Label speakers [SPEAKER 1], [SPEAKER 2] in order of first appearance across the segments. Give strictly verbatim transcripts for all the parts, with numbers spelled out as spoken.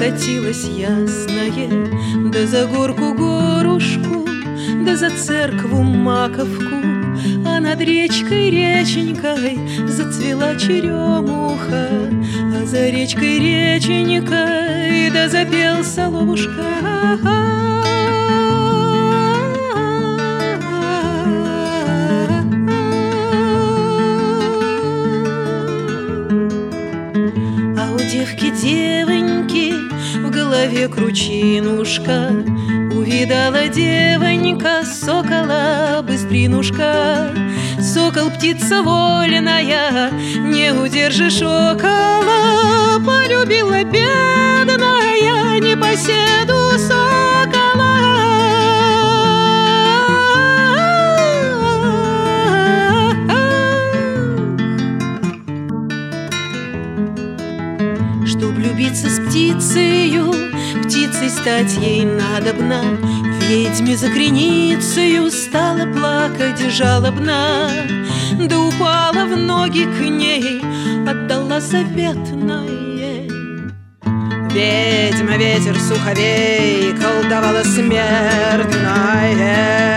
[SPEAKER 1] покатилось ясное, да за горку горушку, да за церкву маковку, а над речкой реченькой зацвела черемуха, а за речкой реченькой да запел соловушка. Девки-девоньки, в голове кручинушка, увидала девонька сокола быстринушка. Сокол птица вольная, не удержишь около, полюбила бедная непоседу сокола. Чтоб любиться с птицею, птицей стать ей надобно, ведьме за креницею стала плакать жалобно, да упала в ноги к ней, отдала заветное. Ведьма ветер суховей колдовала смертное.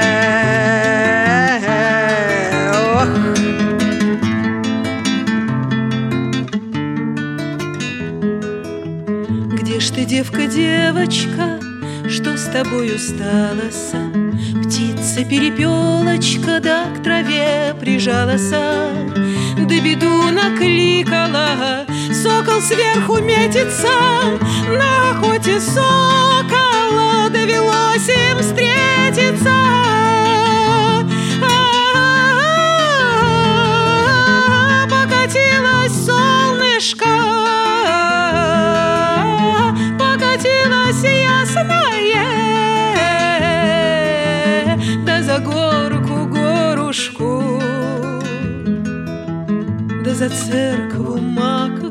[SPEAKER 1] Ох! Где ж ты, девка-девочка, что с тобою сталося? Птица-перепелочка да к траве прижалася, да беду накликала. Сокол сверху метится, на охоте сокола довелось им встретиться. Покатилось солнышко, ясное, да за горку горушку, да за церкву маковку.